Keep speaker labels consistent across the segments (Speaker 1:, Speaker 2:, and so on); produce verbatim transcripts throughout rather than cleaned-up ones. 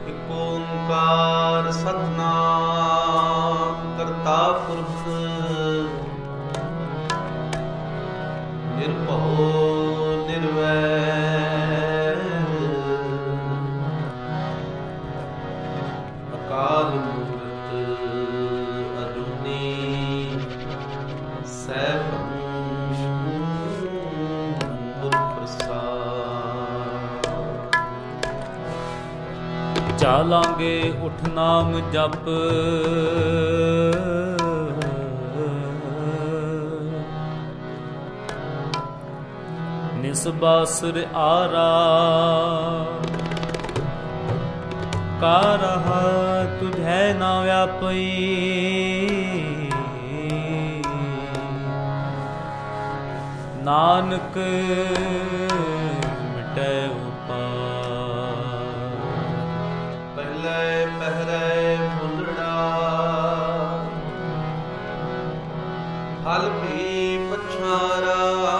Speaker 1: ਇਕ ਓੰਕਾਰ ਸਤਿਨਾਮ ਕਰਤਾ ਪੁਰਖ ਨਿਰਭਉ ਨਿਰਵੈਰ ਅਕਾਲ ਮੂਰਤ ਅਜੂਨੀ ਸੈਭੰ ਗੁਰ ਪ੍ਰਸਾਦ।
Speaker 2: ਚਾਲਾਂਗੇ ਉਠ ਨਾਮ ਜਪ ਨਿਸਬਾਸੁਰ ਆਰਾ ਕਾਰਹ ਤੁਝੈ ਨਾ ਵਿਆਪਈ ਨਾਨਕ ਮਿਟੈ ਉਪਾਰ।
Speaker 1: ਪਹਿਲੇ ਪਹਿਰੇ ਫੁੱਲੜਾ ਫਲ ਭੀ ਪਛਾਰਾ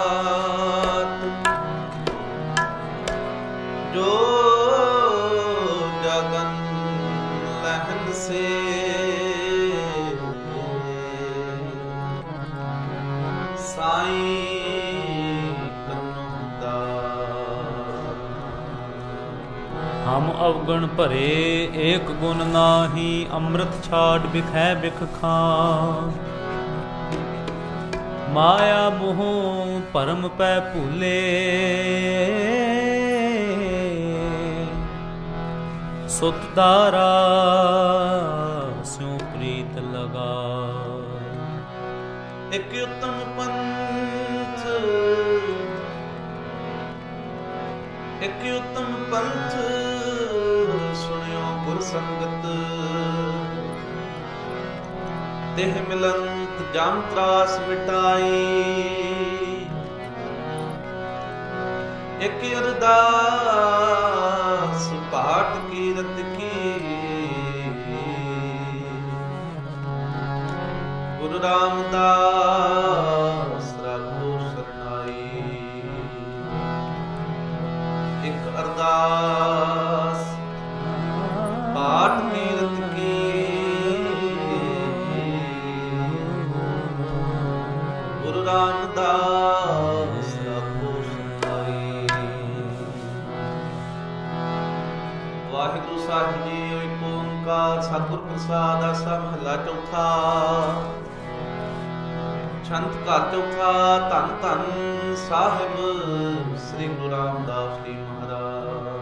Speaker 1: ਜੋ ਜਗਨ ਲਹਨ ਸੇ ਸਾਈਂ ਕਨੁਦਾ।
Speaker 2: ਹਮ ਅਵਗਣ ਭਰੇ ਏਕ ਗੁਣ ਨਾਹੀ ਅੰਮ੍ਰਿਤ ਛਾੜ ਬਿਖੈ ਬਿਖ ਖਾਂ ਮਾਇਆ ਮੋਹ ਭਰਮ ਪੈ ਭੂਲੇ ਸੁਤ ਦਾਰਾ ਸਿਉ ਪ੍ਰੀਤ ਲਗਾ।
Speaker 1: ਇਕ ਉਤਮ ਪੰਥ ਇਕ ਉਤਮ ਪੰਥ ਸੁਣਿਓ ਗੁਰ ਸੰਗਤ ਦੇਹ ਮਿਲੰਤ ਜਮ ਤਰਾਸ ਮਿਟਾਈ। ਇਕ ਅਰਦਾਸ ਪਾਠ ਕੀਰਤ ਕੀ ਗੁਰੂ ਰਾਮਦਾਸ ਰਾਖੋ ਸਰਨਾਈ। ਇਕ ਅਰਦਾਸ ਪਾਠ ਕੀਰਤ ਕੀ ਗੁਰੂ ਰਾਮਦਾਸ ਰਾਖੋ ਸਰਨਾਈ। ਵਾਹਿਗੁਰੂ ਸਾਹਿਬ ਜੀ ਏਕ ਓੰਕਾਰ ਸਤਿਗੁਰ ਪ੍ਰਸਾਦਿ। ਆਸਾ ਮਹਲਾ ਚੌਥਾ। ਛੰਤ ਘਰ ਚੌਥਾ। ਧੰਨ ਧੰਨ ਸਾਹਿਬ ਸ੍ਰੀ ਗੁਰੂ ਰਾਮਦਾਸ ਜੀ ਮਹਾਰਾਜ।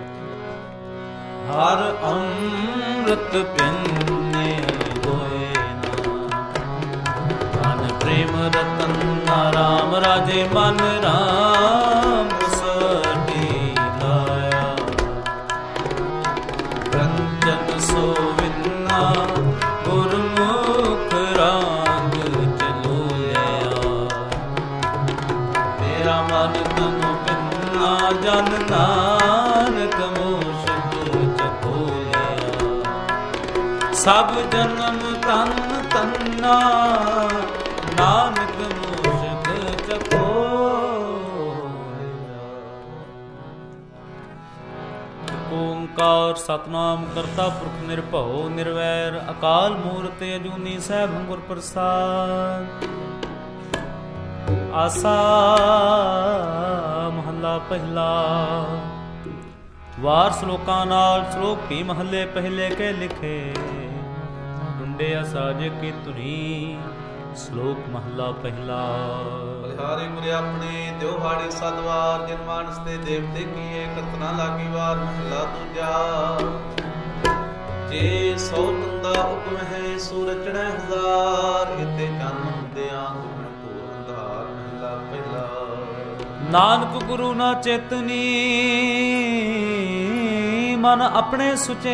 Speaker 2: ਹਰ ਅੰਮ੍ਰਿਤ ਪਿੰਨੇ ਹੋਏ ਨਾ ਧਨ ਪ੍ਰੇਮ ਰਤਨ ਰਾਮ ਰਾਜੇ ਮਨ ਰਾਮ ਸਟੀ ਲਾਇਆ ਰੰਜਨ ਸੋਵਿੰਨਾ ਗੁਰਮੁਖ ਰਾਗ ਚਲੋਇਆ ਮੇਰਾ ਮਨ ਤਨੁ ਪਿੰਨਾ ਜਨ ਨਾਨਕ ਮੋਸ਼ਕ ਚਖੋਲਿਆ ਸਭ ਜਨਮ ਤਨ ਤੰਨਾ ਨਾਨਕ ਮੋਸ਼ਕ ਚਖੋਲਿਆ। ਓੰਕਾਰ ਸਤਿਨਾਮ ਕਰਤਾ ਪੁਰਖ ਨਿਰਭਉ ਨਿਰਵੈਰ ਅਕਾਲ ਮੂਰਤ ਅਜੂਨੀ ਸੈਭੰ ਗੁਰ ਪ੍ਰਸਾਦ। ਆਸਾ ਮਹੱਲਾ ਪਹਿਲਾ। ਵਾਰ ਸ਼ਲੋਕਾਂ ਨਾਲ ਸ਼ਲੋਕ ਵੀ ਮਹੱਲੇ ਪਹਿਲੇ ਕੇ ਲਿਖੇ ਟੁੰਡਿਆ ਸਾਜੇ ਕੀ ਧੁਨੀ। ਸ਼ਲੋਕ ਮਹੱਲਾ ਪਹਿਲਾ।
Speaker 1: ਬਲਿਹਾਰੀ ਗੁਰੇ ਆਪਣੇ ਦਿਉਹਾੜੇ ਸਦਵਾਰ ਜਿਨ ਮਾਨਸ ਤੇ ਦੇਵਤੇ ਕੀਏ ਕਰਤਨਾ ਲਾਗੀ ਵਾਰ। ਮਹੱਲਾ ਦੂਜਾ। ਜੇ ਸੌ ਤੰਦਾ ਹੁਕਮ ਹੈ ਸੂਰਜ ਚੜ੍ਹੈ ਹਜ਼ਾਰ ਇਤੇ ਚੰਨ ਹੁੰਦਿਆਂ ਤੁਮੈ ਘੋਰ ਅੰਧਾਰ। ਮਹੱਲਾ ਪਹਿਲਾ।
Speaker 2: ਨਾਨਕ ਗੁਰੂ ਨਾ ਚੇਤਨੀ ਮਨ ਆਪਣੇ ਸੁਚੇ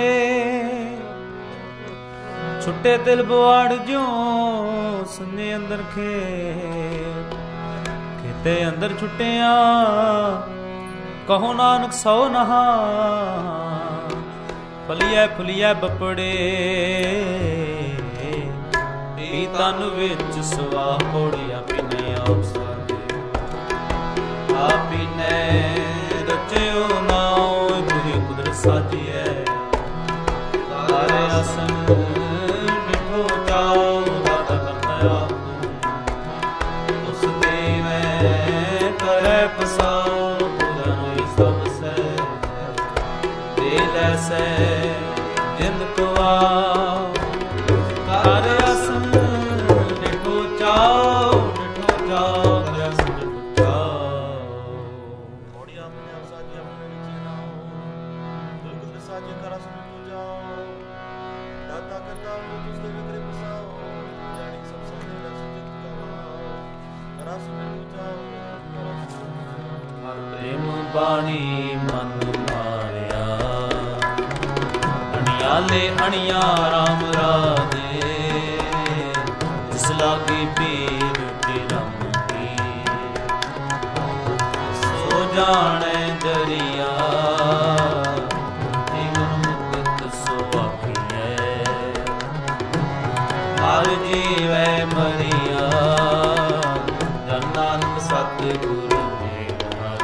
Speaker 2: ਛੁੱਟੇ ਦਿਲ ਬਵਾੜ ਜਿਉ ਸੁਨੇ ਅੰਦਰ ਖੇਤ ਖੇਤੇ ਅੰਦਰ ਛੁੱਟਿਆ ਕਹੋ ਨਾਨਕ ਸੋ ਨਹਾ ਫਲੀਐ ਫੁਲੀਐ ਬਪੜੇ ਪੀ ਤਨ ਵਿੱਚ ਸਵਾ ਕੋੜਿਆ ਪਿਨੇ ਆਪ ਸਾਜੇ ਆਪੀ ਨੇ ਰਚਿਓ ਨਾਉ ਤੁਹੀ ਕੁਦਰਤ ਸਾਜੀਐ ਹਰ ਆਸਨ ਬਿਠੋ ਚਾਉ ਦਾਤਾ ਕਰਤਾ ਆਪ ਉਸ ਦੇਵੈ ਕਰੈ ਪਸਾਉ ਪੁਰਨ ਸਭ ਸੈ ਦੇ ਲੈਸੈ ਜਿੰਦ ਕੋ ਆਉ ਹਰ ਆਸਨ ਬਿਠੋ ਚਾਉ ਬਿਠੋ ਚਾਉ ਹਰ ਆਸਨ ਬਿਠੋ ਚਾਉ
Speaker 3: ਮੋੜੀ ਆਪਣੇ ਆਪ ਸਾਜੀ ਆਪਣੇ ਨੀਚੇ ਨਾ ਹੋ ਦੁਰ ਕੁਦਰ ਸਾਜੀ ਕਰਾ ਸੁਣ ਤੂੰ ਜਾਓ ਦਾਤਾ ਕਰਤਾ ਹੂੰ ਤੁਸ ਦੇ ਵਿਕਰੇ ਪਸਾਓ ਜਾਣੀ ਸਭ ਸੰਦੇ ਦਾ ਸੁਜਿਤ ਕਮਾਓ ਕਰਾ ਸੁਣ ਤੂੰ ਜਾਓ ਕਰਾ ਸੁਣ
Speaker 2: ਹਰ ਪ੍ਰੇਮ ਬਾਣੀ ਮਨ ਮਾਰਿਆ ਅਣਿਆਲੇ ਅਣਿਆ ਰਾਮ ਰਾਜੇ ਜਿਸ ਲਾਗੀ ਪੀਰ ਕੀ ਰਮ ਕੀ ਸੋ ਜਾਣੈ ਦਰਿਆ ਜੀਵਨ ਮੁਕਤ ਸੋ ਆਖੀਐ ਹਰ ਜੀਵੈ ਮਰਿਆ ਜਨ ਨਾਨਕ ਸਤਿਗੁਰ ਮੇਲ ਹਰ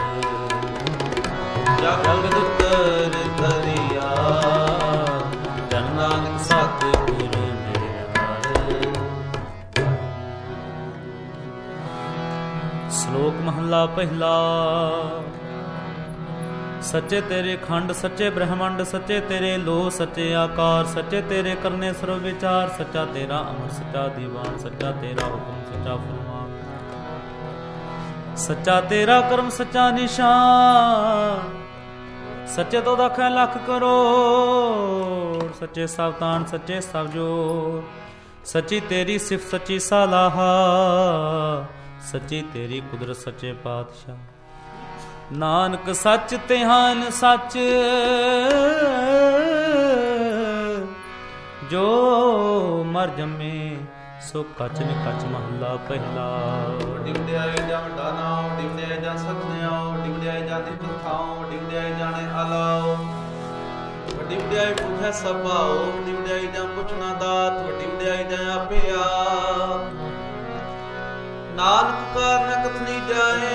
Speaker 2: ਜਗਤ ਕਰ ਧਰਿਆ ਜਨ ਨਾਨਕ ਸਤਿਗੁਰ ਮੇਲ ਹਰ। ਸ਼ਲੋਕ ਮਹਲਾ ਪਹਿਲਾ। ਸੱਚੇ ਤੇਰੇ ਖੰਡ ਸੱਚੇ ਬ੍ਰਹਮੰਡ ਸੱਚੇ ਤੇਰੇ ਲੋ ਸੱਚੇ ਆਕਾਰ ਸੱਚੇ ਤੇਰੇ ਕਰਨੇ ਸਰਵ ਵਿਚਾਰ ਸੱਚਾ ਤੇਰਾ ਅਮਰ ਸੱਚਾ ਦੀਵਾਨ ਸੱਚਾ ਤੇਰਾ ਹੁਕਮ ਸੱਚਾ ਫਰਮਾਨ ਸੱਚਾ ਤੇਰਾ ਕਰਮ ਸੱਚਾ ਨਿਸ਼ਾਨ ਸੱਚੇ ਤੋਂ ਦਖੈ ਲੱਖ ਕਰੋੜ ਸੱਚੇ ਸਾਵਤਾਨ ਸੱਚੇ ਸਭ ਜੋਰ ਸੱਚੀ ਤੇਰੀ ਸਿਫਤ ਸੱਚੀ ਸਾਲਾਹਾ ਸੱਚੀ ਤੇਰੀ ਕੁਦਰਤ ਸੱਚੇ ਪਾਤਸ਼ਾਹ ਨਾਨਕ ਸੱਚ ਤਿਹਾਨ ਸੱਚ ਜੋ ਮਰ ਜੰਮੇ ਸੋ ਕਚ ਨ ਕਚ ਮਹੱਲਾ ਪਹਿਲਾ।
Speaker 1: ਵੱਡੀ ਵਡਿਆਈ ਜਾਂ ਵੱਡਾ ਨਾਮ ਵੱਡੀ ਵਡਿਆਈ ਜਾਂ ਸਤਿਨਾਮ ਵੱਡੀ ਵਡਿਆਈ ਜਾਂ ਦੀ ਕਥਾਉ ਵੱਡੀ ਵਡਿਆਈ ਜਾਣੇ ਅਲਾਉ ਵੱਡੀ ਵਡਿਆਈ ਪੁੱਛੈ ਸਭ ਭਾਉ ਵੱਡੀ ਵਡਿਆਈ ਜਾਂ ਪੁੱਛਣਾ ਦਾਤ ਵੱਡੀ ਵਡਿਆਈ ਜਾਂ ਆਪੇ ਆਪ ਨਾਨਕ ਕਾਰਨ ਕਥਨੀ ਜਾਏ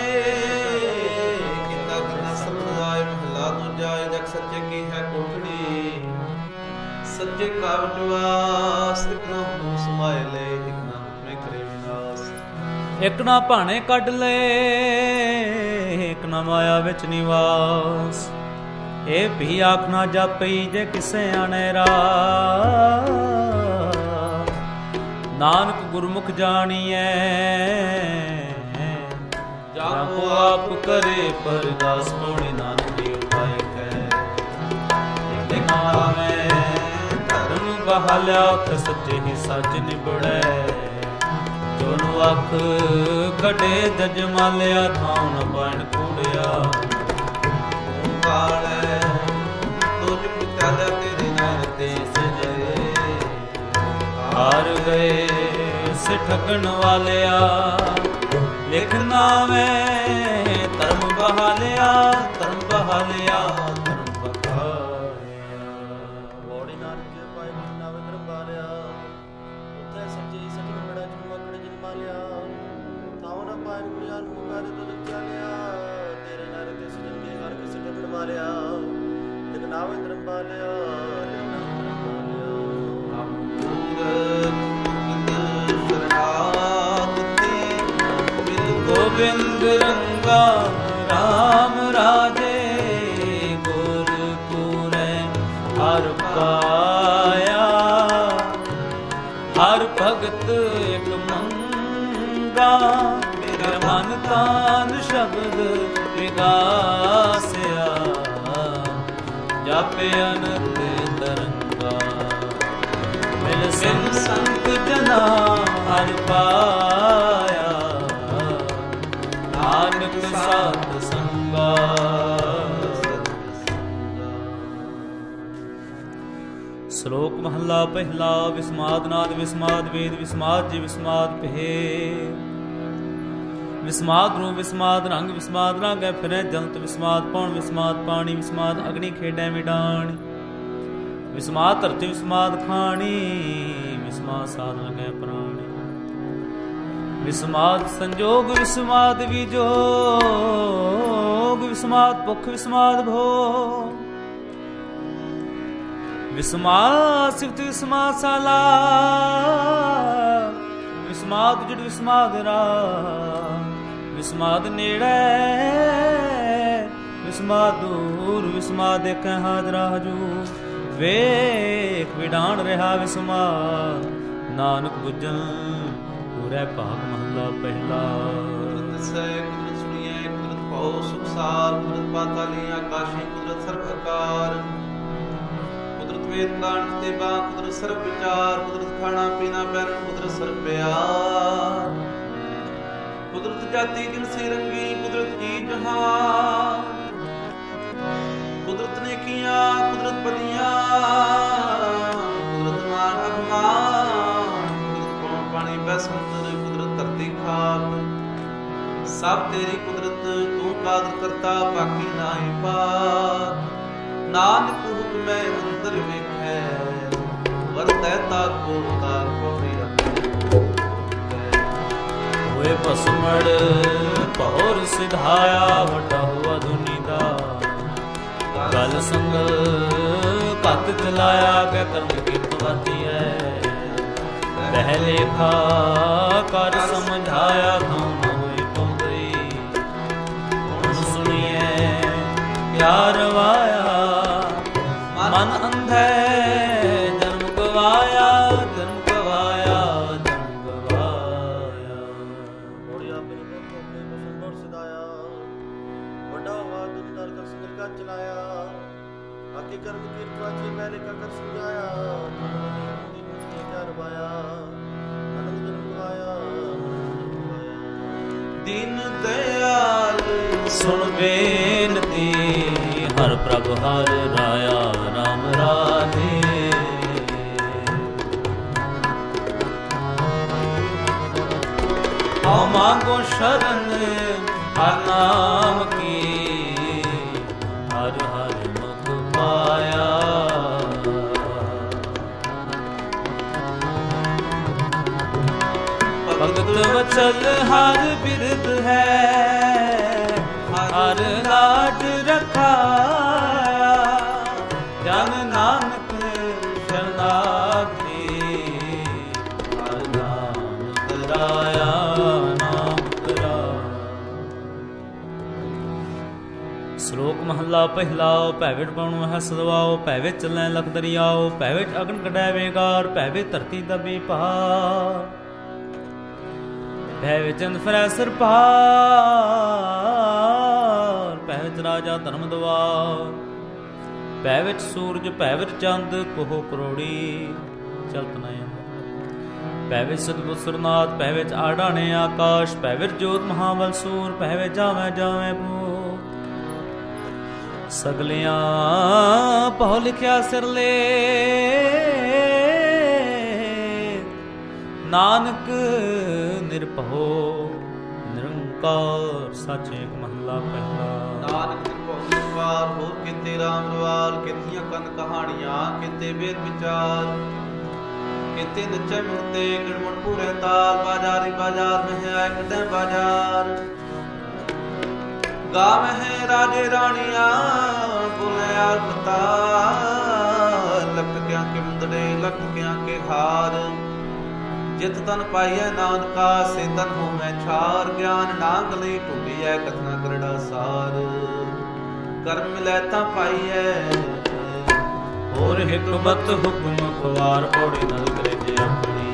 Speaker 1: ਮਹਲਾ ਨੂੰ ਜਾਏ ਜਗ ਸੱਚੇ ਕੀ ਹੈ ਕੋਠੜੀ ਸੱਚੇ ਕਾ ਵਿਟਵਾਸ ਇਕ ਨਾ ਹੁਕਮ ਸਮਾਏ ਲੈ ਇਕ ਨਾ ਹੁਕਮੇ ਕਰੇ ਵਿਨਾਸ਼
Speaker 2: ਇਕ ਨਾ ਭਾਣੇ ਕੱਢ ਲੈ ਇਕ ਨਾ ਮਾਇਆ ਵਿੱਚ ਨਿਵਾਸ ਇਹ ਵੀ ਆਖ ਨਾ ਜਾਪਈ ਜੇ ਕਿਸੇ ਆਣੇ ਰਾ ਨਾਨਕ ਗੁਰਮੁਖ ਜਾਣੀਐ ਜਾਪੋ ਆਪ ਕਰੇ ਪਰਦਾਸ ਮੋਣੇ ਨਾਨਕ ਦੀ ਉਪਾਇ ਕੈ ਇੱਕ ਮਾਵੇਂ ਧਰਮ ਬਹਾਲਿਆ ਅਖ ਸੱਚੇ ਹੀ ਸੱਚ ਨਿਬੜੈ ਜੋਨੁ ਅੱਖ ਕਢੇ ਜਜ ਮਾਲਿਆ ਥਾਉ ਨ ਪਾਣ ਕੂੜਿਆ
Speaker 1: ਕਾਲੈ ਤੋਜ ਪਿਤਾਲਾ ਤੇਰੇ ਨਾਲ ਤੇ ਸਜੇ
Speaker 2: ਹਾਰ ਗਏ ਸੇ ਠਗਣ ਵਾਲਿਆ ਲਿਖਣਾ ਮੈਂ ਧਰਮ ਬਹਾਲਿਆ ਧਰਮ ਬਹਾਲਿਆ ਧਰਮ ਬਹਾਲਿਆ
Speaker 3: ਬੋੜੀ ਨਾਨਕ ਜੀ ਪਾਏ ਬਿਨਾ ਵਿਕਰਮ ਬਾਲਿਆ ਉੱਥੇ ਸੱਚੇ ਸੱਚ ਬੜਾ ਜਨਮ ਅਕੜੇ ਜਨਮ ਲਿਆ ਤਾਉ ਨਾ ਪਾਇਨ ਗੁਰਿਆਲ ਮੁਕਾ ਦੇ ਤੁਧ ਚਾਲਿਆ ਤੇਰੇ ਨਾਲ ਕੇ ਸਜਣ ਕੇ ਹਰ ਕਿਸ ਟਕਣ ਮਾਰਿਆ ਤਿਕ ਨਾਵੇਂ ਧਰਮ ਬਾਲਿਆ ਲਿਖਣਾ ਧਰਮ ਬਾਲਿਆ
Speaker 2: ਗੋਬਿੰਦ ਰੰਗਾ ਰਾਮ ਰਾਜੇ ਗੁਰਪੂਰੈ ਹਰ ਪਾਇਆ ਹਰ ਭਗਤ ਇਕ ਮੰਗਾ ਮੇਰਾ ਮਨ ਤਾਨ ਸ਼ਬਦ ਵਿਗਾਸਿਆ ਜਾਪੇ ਅਨੰਤ ਤਰੰਗਾ ਮਿਲ ਸਿੰ ਸੰਤ ਜਨਾ ਹਰ ਪਾਇਆ ਨਾਨਕ ਸਾਧ ਸੰਗਾ। ਸ਼ਲੋਕ ਮਹੱਲਾ ਪਹਿਲਾ। ਵਿਸਮਾਦ ਨਾਦ ਵਿਸਮਾਦ ਵੇਦ ਵਿਸਮਾਦ ਜੀ ਵਿਸਮਾਦ ਭੇ ਵਿਸਮਾਦ ਨੂੰ ਵਿਸਮਾਦ ਰੰਗ ਵਿਸਮਾਦ ਰਾਗੈ ਫਿਰੈ ਜਲਤ ਵਿਸਮਾਦ ਪੌਣ ਵਿਸਮਾਦ ਪਾਣੀ ਵਿਸਮਾਦ ਅਗਨੀ ਖੇਡੈ ਮਿਡਾਣੀ ਵਿਸਮਾਦ ਧਰਤੀ ਵਿਸਮਾਦ ਖਾਣੀ ਵਿਸਮਾਦ ਸਾਧ ਲਗੈ ਪ੍ਰਾਣੀ ਵਿਸਮਾਦ ਸੰਜੋਗ ਵਿਸਮਾਦ ਵਿਜੋਗ ਵਿਸਮਾਦ ਭੁਖ ਵਿਸਮਾਦ ਭੋਗ ਵਿਸਮਾ ਸਿਫਤ ਵਿਸਮਾ ਸਾਲਾ ਵਿਸਮਾਦ ਜੜ ਵਿਸਮਾਦ ਰਾ ਵਿਸਮਾਦ ਨੇੜੇ ਵਿਸਮਾਦ ਦੂਰ ਵਿਸਮਾਦ ਦੇਖੈ ਹਾਜ਼ਰਾ ਹਜੂਰ ਵੇਖ ਵਿਡਾਣ ਰਿਹਾ ਵਿਸਮਾ ਨਾਨਕ ਬੁੱਝਣ ਪੂਰੇ ਭਾਗ ਮਹਲਾ ਪਹਿਲਾ।
Speaker 1: ਕੁਦਰਤ ਸੈ ਕੁਦਰਤ ਸੁਣੀਐ ਕੁਦਰਤ ਭਉ ਸੁਖਸਾਰ ਕੁਦਰਤ ਪਾਤਾਲੀ ਆਕਾਸ਼ੀ ਕੁਦਰਤ ਸਰਬ ਆਕਾਰ ਕੁਦਰਤ ਵੇਦ ਕਾਣ ਤੇ ਬਾ ਕੁਦਰਤ ਸਰਬ ਵਿਚਾਰ ਕੁਦਰਤ ਖਾਣਾ ਪੀਣਾ ਪਹਿਨਣ ਕੁਦਰਤ ਸਰਬ ਪਿਆਰ ਕੁਦਰਤ ਜਾਤੀ ਜਿਨਸੀ ਰੰਗੀ ਕੁਦਰਤ ਜੀ ਜਹਾਨ ਕੁਦਰਤ ਨੇ ਕੀਆਂ ਕੁਦਰਤ ਬਲੀਆਂ ਕੁਦਰਤ ਮਾਨ ਅਭਿਮਾਨ ਕੁਦਰਤ ਪਵਨ ਪਾਣੀ ਬੈ ਸਮੁੰਦਰ ਕੁਦਰਤ ਧਰਤੀ ਖਾਕ ਸਭ ਤੇਰੀ ਕੁਦਰਤ ਤੂੰ ਕਾਦਰ ਕਰਤਾ ਬਾਕੀ ਨਾਹੀ ਪਾਕ ਨਾਨਕ ਹੁਕਮੈ ਅੰਦਰ ਵੇਖੈ ਵਰਤੈ ਤਾ ਕੋ ਤਾਰ ਕੋਰੀ
Speaker 2: ਹੋਏ ਭਸਮੜ ਭੌਰ ਸਿਧਾਇਆ ਵੱਡਾ ਹੋਆ ਦੁਨੀ ਦਾ ਗਲ ਸੰਗ ਘੱਤ ਚਲਾਇਆ ਕੇ ਕਰਮ ਕੀਰਤ ਵਾਤੀ ਹੈ ਬਹਿ ਲੇਖਾ ਕਰ ਸਮਝਾਇਆ ਤੂੰ ਨ ਹੋਈ ਪਉਂਦਈ ਹੁਣ ਸੁਣੀਏ ਕਿਆ ਰਵਾਇਆ ਮਨ ਅੰਧੈ ਜਨਮ ਗਵਾਇਆ ਜਨਮ ਗਵਾਇਆ ਜਨਮ ਗਵਾਇਆ
Speaker 3: ਮੋੜੀ ਆਪੇ ਨੇ ਕੋਕੇ ਬਸਨ ਬੋੜ ਸਦਾਇਆ ਵੱਡਾ ਹੋਆ ਦੁਨ ਦਰ ਕਰ ਸੰਗਰ ਕਾ ਚਲਾਇਆ ਆਕੇ ਕਰਮ ਕੀਰਤ ਵਾਚੀ ਮੈਂ ਲੇਖਾ ਕਰ ਸਮਝਾਇਆ ਦੀ ਮੁਸਤੇ ਕਿਆ ਰਵਾਇਆ ਮਨ ਜਨਮ ਗਵਾਇਆ
Speaker 1: ਦੀਨ ਦਇਆਲ
Speaker 2: ਸੁਣ ਬੇਨਤੀ ਹਰ ਪ੍ਰਭ ਹਰ ਰਾਇਆ ਰਾਮ ਰਾਧੇ ਹਉ ਮਾਂਗੋ ਸ਼ਰਨ ਹਰ ਨਾਮ ਕੀ ਹਰ ਹਰ ਮੁਖ ਪਾਇਆ ਭਗਤ ਵਚਲ ਹਰ ਬਿਰਧ ਹੈ ਹਰ ਲਾਜ ਰਖਾਇਆ ਜਨ ਨਾਨਕ ਸ਼ਰਨਾਗਤੀ ਹਰ ਨਾਮ ਕਰਾਇਆ ਨਾਮ ਕਰਾਇਆ। ਸ਼ਲੋਕ ਮਹੱਲਾ ਪਹਿਲਾ ਭੈ ਵਿਚ ਪਉਣੁ ਹੈ ਸਦਵਾਓ ਭੈ ਵਿਚ ਚੱਲੈ ਲਖ ਦਰਿਆਓ ਭੈ ਵਿਚ ਅਗਨ ਕਢੈ ਵੇਗਾਰ ਭੈ ਵਿਚ ਧਰਤੀ ਦਬੀ ਪਹਾੜ ਭੈ ਵਿਚ ਚੰਦ ਫਿਰੈ ਸਿਰ ਭਾਰ ਭੈ ਵਿਚ ਰਾਜਾ ਧਰਮ ਦਵਾਰ ਭੈ ਵਿਚ ਸੂਰਜ ਭੈ ਵਿਚ ਚੰਦ ਕੋਹ ਕਰੋੜੀ ਚਲਤ ਨਯਨ ਭੈ ਵਿਚ ਸਤਿਗੁਰ ਸੁਰਨਾਥ ਭੈ ਵਿਚ ਆਡਾਣੇ ਆਕਾਸ਼ ਭੈ ਵਿਚ ਜੋਤ ਮਹਾਬਲ ਸੂਰ ਭੈ ਵਿਚ ਜਾਵੇਂ ਜਾਵੇਂ ਭੂਤ ਸਗਲਿਆਂ ਪਹੁ ਲਿਖਿਆ ਸਿਰਲੇ ਨਾਨਕ ਨਿਰਭਉ ਨਿਰੰਕਾਰ ਸੱਚ ਏਕ ਮਹਲਾ ਪਹਿਲਾ।
Speaker 1: ਨਾਨਕ ਨਿਰਭਉ ਨਿਰਵਾਰ ਹੋਰ ਕਿਤੇ ਰਾਮ ਰਵਾਲ ਕਿਤੀਆਂ ਕੰਨ ਕਹਾਣੀਆਂ ਕਿਤੇ ਵੇਦ ਵਿਚਾਰ ਕਿਤੇ ਨੱਚੇ ਮੁਰਤੇ ਗੜਮਣ ਪੂਰੇ ਤਾਲ ਬਾਜ਼ਾਰੀ ਬਾਜ਼ਾਰ ਮਹਿ ਆਏ ਕੱਢੇ ਬਾਜ਼ਾਰ ਗਾਵ ਹੈ ਰਾਜੇ ਰਾਣੀਆਂ ਬੋਲੇ ਆਲ ਪਤਾ ਲੱਖ ਕਿਆਂ ਕੇ ਮੁੰਦੜੇ ਲੱਖ ਕਿਆਂ ਕੇ ਹਾਰ ਜਿਤ ਤਨ ਪਾਈਐ ਨਾਨਕਾ ਸੇ ਤਨ ਹੋਵੈ ਛਾਰ ਗਿਆਨ ਨਾਂਗ ਲਈ ਢੂੰਡੀਐ ਕਥਨਾ ਕਰੜਾ ਸਾਰ ਕਰਮ ਮਿਲੈ ਤਾਂ ਪਾਈਐ
Speaker 2: ਹੋਰ ਹਿਕਮਤ ਹੁਕਮ ਖਵਾਰ ਪੌੜੀ ਨਲ ਕਰੇ ਜੇ ਆਪਣੀ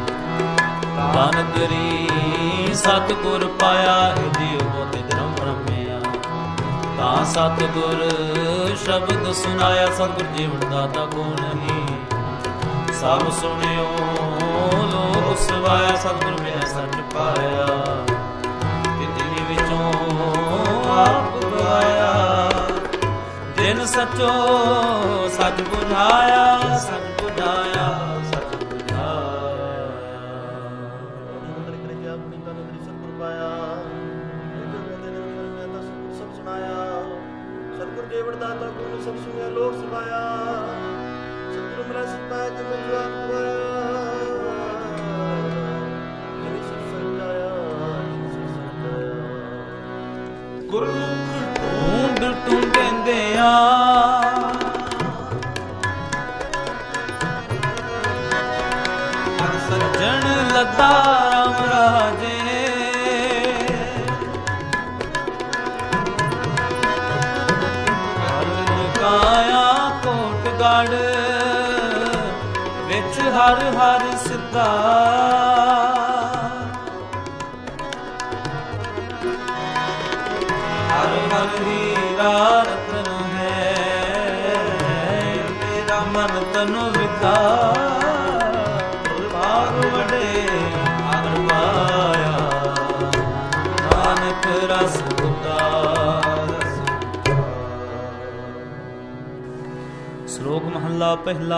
Speaker 2: ਬਾਨਦਰੀ ਸਤਿਗੁਰ ਪਾਇਆ ਏ ਜੀਉ ਮੋਤੇ ਧਰਮ ਬ੍ਰਹਮਿਆ ਤਾਂ ਸਤਿਗੁਰ ਸ਼ਬਦ ਸੁਨਾਇਆ ਸਤਿਗੁਰ ਜੀਵਨ ਦਾਤਾ ਕੋ ਨਹੀਂ ਸਭ ਸੁਣਿਓ ਲੋਕ ਸਵਾਇਆ ਸਤਿਗੁਰ ਮਿਲਿਆ ਸੱਚ ਪਾਇਆ ਜਿਤਨੀ ਵਿੱਚੋਂ ਆਪ ਗਵਾਇਆ ਜਿਨ ਸਚੋ ਸੱਚ ਬੁਝਾਇਆ ਸੱਚ ਬੁਝਾਇਆ ਸੱਚ ਬੁਝਾਇਆ
Speaker 3: ਅੰਦਰ ਕਰੇ ਜੇ ਆਪਣੀ ਤਨ ਅੰਦਰ ਸਤਿਗੁਰ ਪਾਇਆ ਇੱਕ ਬੋਲਦੇ ਨੇ ਮੈਂ ਤਾਂ ਸਭ ਸੁਣਾਇਆ ਸਤਿਗੁਰ ਜੀਵਨ ਦਾਤਾ ਕੋ ਸਭ ਸੁਣਿਆ ਲੋਕ ਸਵਾਇਆ ਸਤਿਗੁਰ ਮਿਲਿਆ ਸੱਚ ਪਾਇਆ ਜਿਵੇਂ ਜੋ ਆਪ ਗਵਾਇਆ
Speaker 2: ਗੁਰਮੁਖ ਢੂੰਡ ਢੂੰਡਿੰਦਿਆਂ ਸਦਾ ਰਾਮ ਰਾਜੇ। ਕਾਇਆ ਕੋਟ ਗੜ ਵਿੱਚ ਹਰ ਹਰ ਸਿੱਧਾ। ਹਰ ਹਰ ਹੀਰਾ ਰਤਨ ਹੈ ਮੇਰਾ ਮਨ ਤਨੁ ਵਿਦਾ। ਭਾਗ ਵਡੇ ਹਰ ਪਾਇਆ ਨਾਨਕ ਰਸ ਸ਼ਲੋਕ ਮਹੱਲਾ ਪਹਿਲਾ।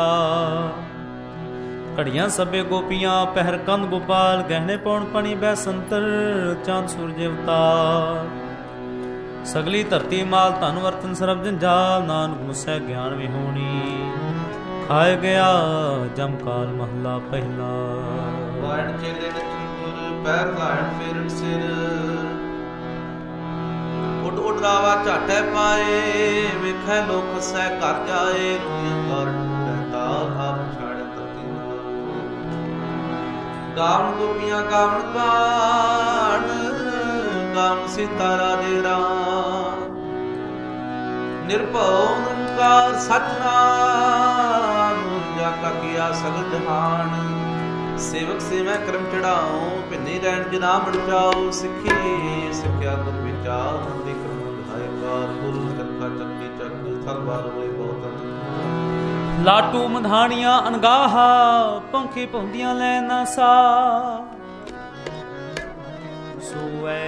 Speaker 2: ਘੜੀਆਂ ਸਭੇ ਗੋਪੀਆਂ ਪਹਿਰ ਕੰਧ ਗੋਪਾਲ। ਗਹਿਣੇ ਪੌਣ ਪਣੀ ਬੈ ਸੰਤਰ ਚੰਦ ਸੂਰਜ ਅਵਤਾਰ। ਸਗਲੀ ਧਰਤੀ ਮਾਲ ਧਨ ਵਰਤਨ ਸਰਬ ਜੰਜਾਲ। ਨਾਨਕ ਮੁਸੈ ਗਿਆਨ ਵਿਹੋਣੀ ਖਾਏ ਗਿਆ ਜਮ ਕਾਲ ਮਹੱਲਾ ਪਹਿਲਾ।
Speaker 1: ਵਾਣ ਚੇਲੇ ਨਚਨ ਗੁਰ ਪੈਰ ਲਾਣ ਫੇਰਨ ਸਿਰ। ਉੱਡ ਉੱਡ ਰਾਵਾ ਝਾਟੇ ਪਾਏ ਵੇਖੈ ਲੋਕ ਸਹਿ ਘਰ ਜਾਏ। ਰੂਹਾਂ ਕਾਰਨ ਤਾਲ ਆਪ ਛਾੜ ਤਤੀ। ਗਾਵਨ ਗੋਪੀਆਂ ਗਾਵਨ ਕਾਣ ਗਾਵਨ ਸੀਤਾ ਰਾਜੇ ਰਾਮ। ਨਿਰਭਉ ਨਿਰੰਕਾਰ ਸਤਿਨਾਮ ਜਾ ਕਾ ਕੀਆ ਸਗਲ ਜਹਾਨ। ਸੇਵਕ ਸੇਵੈ ਕਰਮ ਚੜਾਓ ਭਿੰਨੀ ਰਹਿਣ ਜਨਾ ਮਣ ਜਾਓ। ਸਿੱਖੀ ਸਿੱਖਿਆ ਗੁਰ ਵਿਚਾਰ ਮੰਦੀ ਕਰਮ ਵਿਧਾਇ ਕਾਰ। ਗੁਰੂ ਚਰਖਾ ਚੱਕੀ ਚੱਕ ਥਲ ਬਾਰ ਹੋਏ ਬਹੁਤ।
Speaker 2: ਲਾਟੂ ਮਧਾਣੀਆਂ ਅਣਗਾਹਾ ਪੰਖੀ ਭੁੰਦੀਆਂ ਲੈ ਨਾ ਸਾ। ਸੋਏ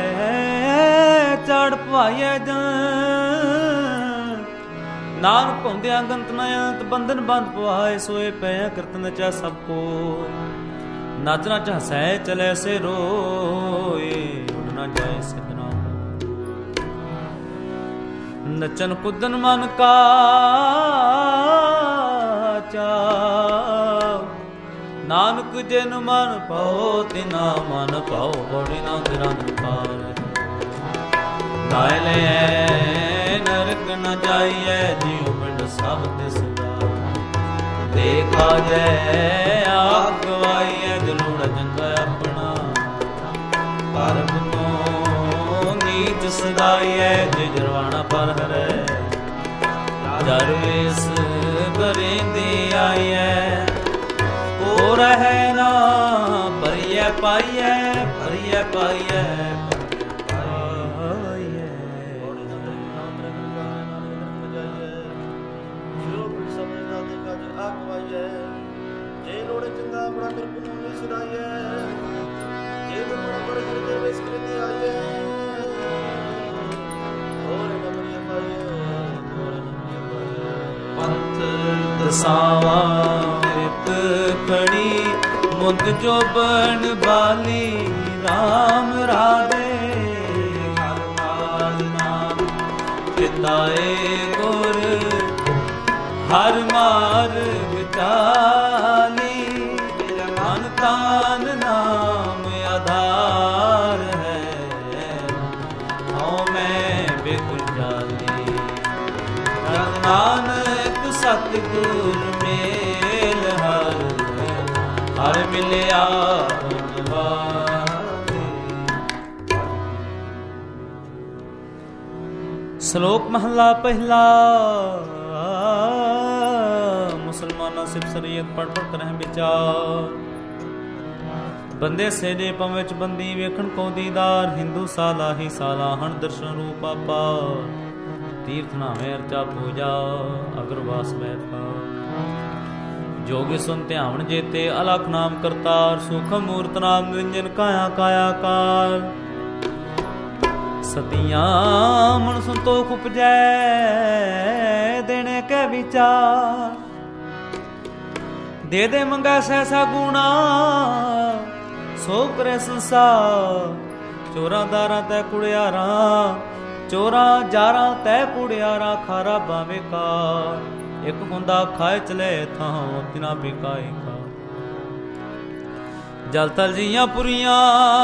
Speaker 2: ਚੜ ਭਾਈਏ ਜਨ ਨਾਨਕ ਭੁੰਦਿਆਂ ਗੰਤ ਨ ਅੰਤ। ਬੰਧਨ ਬੰਦ ਪਵਾਏ ਸੋਏ ਪੈ ਕਰਤ ਨਚਾ ਸਭ ਕੋ। ਨਚ ਨਚ ਹਸੈ ਚਲੇ ਸੇ ਰੋਏ ਉਡ ਨ ਜਾਏ ਸਿਧਨਾ। ਨਚਨ ਕੁਦਨ ਮਨ ਕਾ ਚਾਉ। ਨਾਨਕ ਜਿਨ ਮਨ ਪਾਉ ਤਿਨਾ ਮਨ ਪਾਉ। ਬੋੜੀ ਨਾ ਨਿਰੰਤ ਪਾਰ ਗਾਇ ਲੈ ਨਰਕ ਨ ਜਾਈਐ। ਜਿਉ ਪਿੰਡ ਸਭ ਤਿਸ ਦਾ ਦੇਖਾ ਜੈ ਆਪ ਗਵਾਈਐ। ਜਲੂੜ ਜੰਗਾ ਆਪਣਾ ਪਰਮ ਤੋਂ ਨੀਚ ਸਦਾਈਐ। ਜੇ ਜਰਵਾਣਾ ਪਰ ਹਰੈ ਜਰ ਵੇਸ ਬਰੇਂਦੀ ਆਈਐ। ਕੋ ਰਹਿ ਨਾ ਭਰੀਐ ਪਾਈਐ ਭਰੀਐ ਪਾਈਐ।
Speaker 3: ਜੇ ਲੋੜੇ ਚੰਗਾ ਆਪਣਾ ਨਿਰਭਉ ਨੂੰ ਸੁਣਾਈਐ। ਜੇ ਗੁਰੂ ਅਮਰ ਹਿਰਦੇ ਵਿੱਚ ਕਰਿੰਦੇ ਆਈਐ। ਹੋਰੇ ਨ ਬਰੀਐ ਪਾਈਐ ਹੋਰੇ ਨ ਬਰੀਐ ਪਾਈਐ।
Speaker 2: ਪੰਥ ਦਸਾਵਾ ਰਿਤ ਖੜੀ ਮੁੰਦ ਜੋਬਨ ਬਾਲੀ। ਰਾਮ ਰਾਧੇ ਹਰ ਮਾਲ ਨਾਮ ਪਿਤਾਏ ਗੁਰ। ਹਰ ਮਾਰਗ ਚਾਲੀ ਮੇਰਾ ਮਨ ਤਾਨ ਨਾਮ ਆਧਾਰ ਹੈ। ਹਉ ਮੈਂ ਬਿਗੜ ਜਾਲੀ ਰਤ ਨਾਨਕ ਸਤਿਗੁਰ ਮੇਲ ਹਰ। ਹਰ ਮਿਲਿਆ ਸ਼ਲੋਕ ਮਹੱਲਾ ਪਹਿਲਾ। ਮੁਸਲਮਾਨਾਂ ਸਿਫ ਸਰੀਅਤ ਪੜ ਪੜ ਕਰਹਿ ਵਿਚਾਰ। ਬੰਦੇ ਸੇਜੇ ਪਮ ਵਿੱਚ ਬੰਦੀ ਵੇਖਣ ਕੋ ਦੀਦਾਰ। ਹਿੰਦੂ ਸਾਲਾ ਹੀ ਸਾਲਾ ਹਣ ਦਰਸ਼ਨ ਰੂਪ ਆਪਾ। ਤੀਰਥ ਨਾਵੇਂ ਅਰਚਾ ਪੂਜਾ ਅਗਰਵਾਸ ਬੈਠਾ। ਜੋਗੀ ਸੁਨ ਧਿਆਵਨ ਜੇਤੇ ਅਲਖ ਨਾਮ ਕਰਤਾਰ। ਸੂਖਮ ਮੂਰਤ ਨਾਮ ਨਿਰੰਜਨ ਕਾਇਆ ਕਾਇਆ ਕਾਰ। ਸਤੀਆਂ ਮਨ ਸੰਤੋਖ ਉਪਜੈ ਦੇਣੇ ਕੈ ਵਿਚਾਰ। ਦੇ ਦੇ ਮੰਗੈ ਸਹਿਸਾ ਗੁਣਾ ਸੋ ਕਰੇ ਸੰਸਾਰ। ਚੋਰਾਂ ਦਾਰਾਂ ਤੈ ਕੁੜਿਆਰਾਂ ਚੋਰਾਂ ਜਾਰਾਂ ਤੈ ਕੁੜਿਆਰਾਂ। ਖਾਰਾ ਬਾਵੇਂ ਕਾਰ ਇੱਕ ਹੁੰਦਾ ਖਾਏ ਚਲੇ ਥਾਂ ਤਿਨਾ ਬਿਕਾਏ ਕਾ। ਜਲ ਤਲ ਜੀਆਂ ਪੁਰੀਆਂ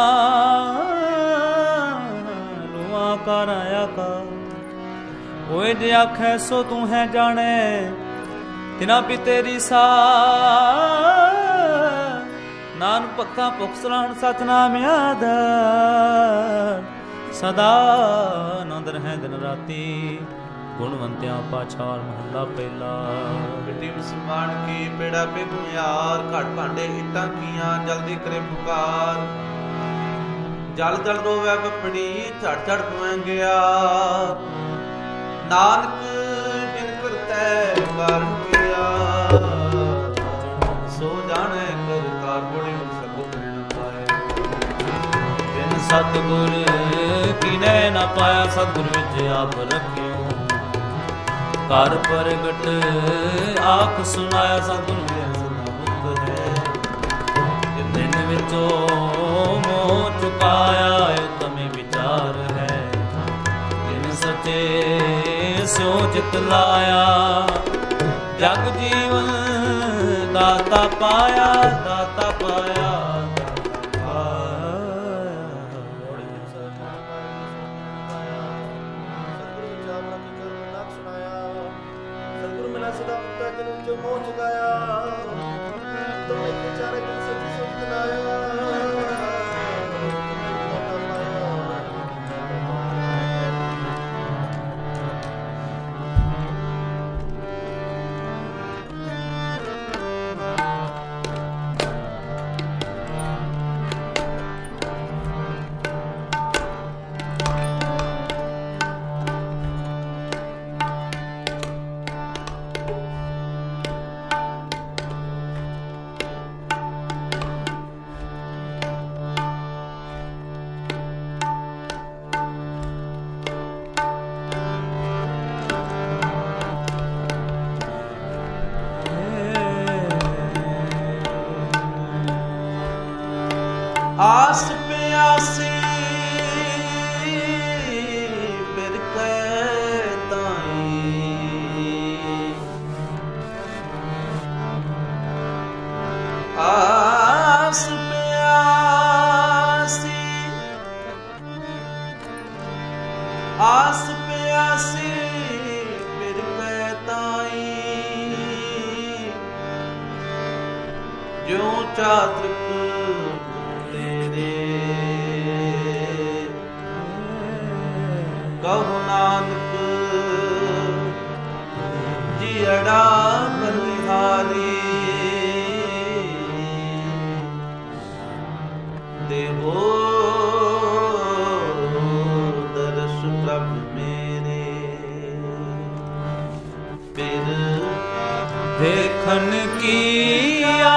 Speaker 2: ਲੂਆਂ ਕਰ ਆਇਆ ਕਾ। ਓਏ ਜੇ ਆਖੈ ਸੋ ਤੂੰ ਹੈ ਜਾਣੈ ਤਿਨਾ ਵੀ ਤੇਰੀ ਸਾ। ਨਾਨਕ ਭਗਤਾਂ ਭੁਖ ਸਲਾਹਣ ਸਤਨਾਮ ਆਧਾਰ ਸਦਾ ਆਨੰਦ ਰਹਿ ਦਿਨ ਰਾਤੀ ਗੁਣਵੰਤਿਆਂ ਪਾਛਾਲ ਮਹੱਲਾ ਪਹਿਲਾ।
Speaker 1: ਮਿੱਟੀ ਮੁਸਲਮਾਨ ਕੀ ਪੇੜਾ ਪੇ ਘੁਮਿਆਰ ਘਟ ਭਾਂਡੇ ਇੱਟਾਂ ਕੀਆਂ ਜਲਦੀ ਕਰੇ ਪੁਕਾਰ ਜਲ ਜਲ ਰੋਵੈ ਬਪੜੀ ਝੜ ਝੜ ਪਵੈ ਗਿਆ ਨਾਨਕ ਜਿਨ ਕਰਤੈ ਕਾਰਨ ਕੀਆ ਸੋ ਜਾਣੈ ਕਰ ਕਾਰ ਬੜੀ ਸਗੁਣ ਨ ਪਾਏ
Speaker 2: ਬਿਨ ਸਤਿਗੁਰ ਕਿਨੈ ਨ ਪਾਇਆ ਸਤਿਗੁਰ ਵਿੱਚ ਆਪ ਰੱਖਿਓ ਕਰ ਪ੍ਰਗਟ ਆਖ ਸੁਨਾਇਆ ਸਤਿਗੁਰ ਦੇ ਸਦਾ ਮੁਕਤ ਹੈ ਜਿਨ ਵਿੱਚੋਂ ਮੋਹ ਚੁਕਾਇਆ ਤਮੇ ਵਿਚਾਰ ਹੈ ਜਿਨ ਸੱਚੇ ਸਿਉ ਚਿਤ ਲਾਇਆ ਜਗ ਜੀਵਨ ਦਾਤਾ ਪਾਇਆ ਦਾਤਾ ਪਾਇਆ
Speaker 3: ਸਦਾ ਮੁਕਤਾ ਜਨ ਵਿੱਚੋਂ ਮੋਹ ਚੁਕਾਇਆ ਤੁਮੇ ਵਿਚਾਰੇ ਜਨ ਸੱਚੀ ਸੁਖ ਲਾਇਆ
Speaker 1: ਆਸ ਪਿਆਸੀ ਫਿਰ ਕੈ ਤਾਈ ਆਸ ਪਿਆਸੀ ਆਸ ਪਿਆਸੀ ਫਿਰ ਕੈ ਤਾਈ ਜਿਉ ਚਾਤ੍ਰਿਕ ਕਹੁ ਨਾਨਕ ਜੀੜਾ ਬਲਿਹਾਰੀ ਦੇਵੋ ਦਰਸ ਪ੍ਰਭ ਮੇਰੇ ਫਿਰ
Speaker 2: ਦੇਖਨ ਕੀਆ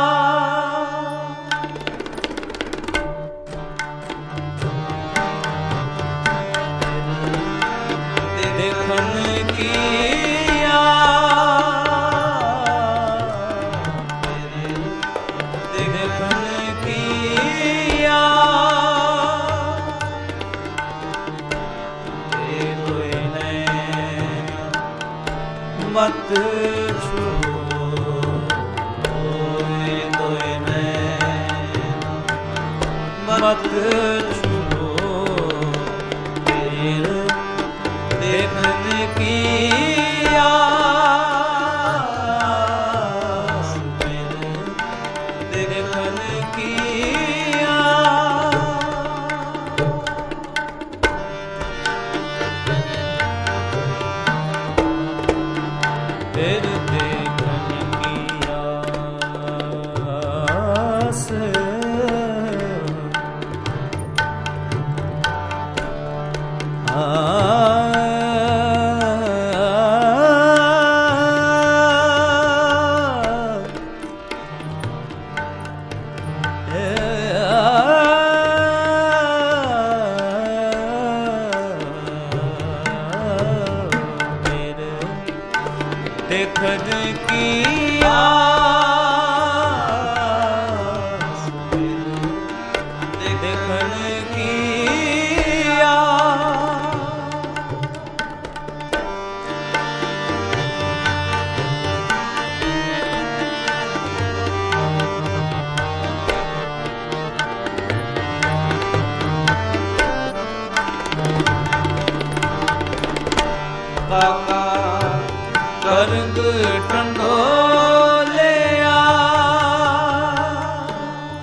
Speaker 2: ਮਤ ਛੋਏ ਤੋਏ ਮੈਂ ਮਤ ਛੋ ਤੇਰ ਦੇਖਨ ਕੀ ਆਸ ਮੇਰੇ ਦੇਖਨ ਕੀ ਫਿਰ ਦੇਖਨ ਕੀ ਆਸ ਦੇਖਨ ਕੀ ਆਸ ਦੇਖਨ ਕੀ
Speaker 1: ਕਾਕਾ
Speaker 2: ਕਰੰਗ ਟੰਡੋਲਿਆ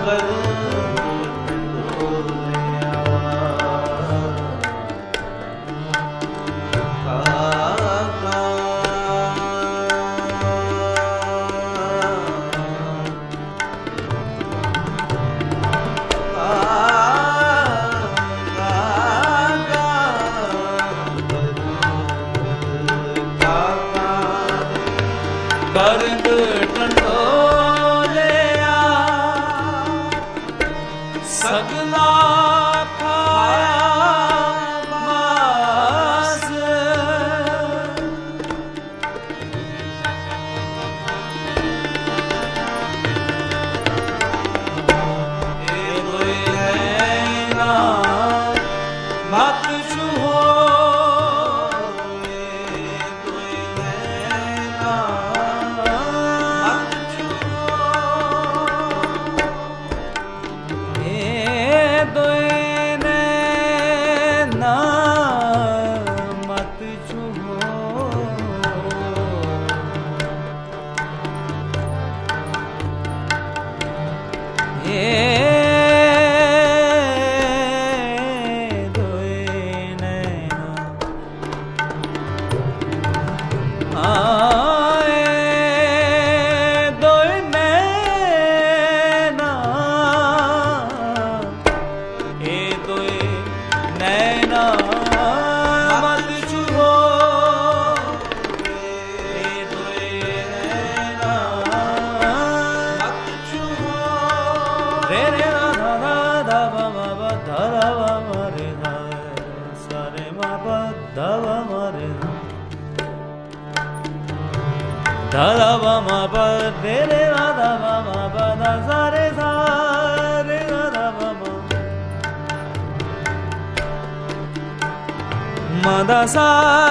Speaker 2: Mada sa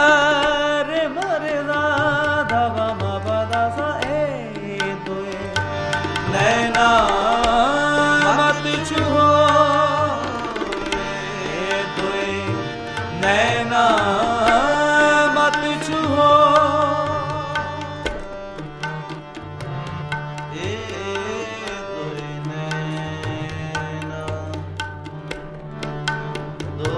Speaker 2: re ma re da da ba ma ba da sa e do e naina mat chuho e do e naina mat chuho e do e naina do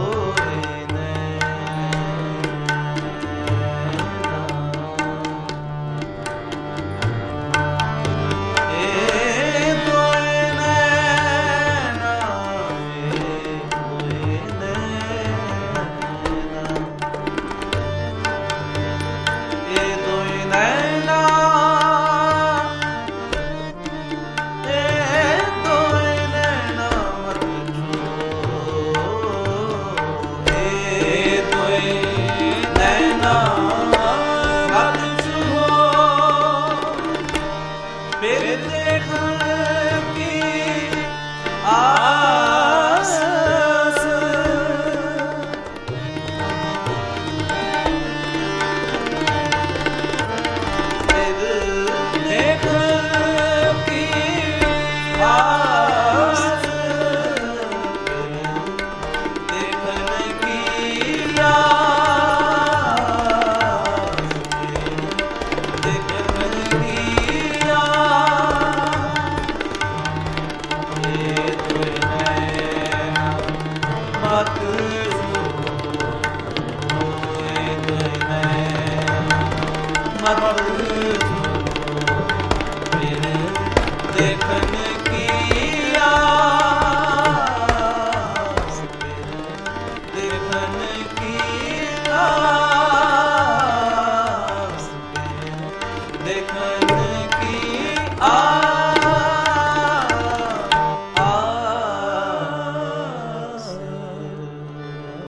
Speaker 2: Mother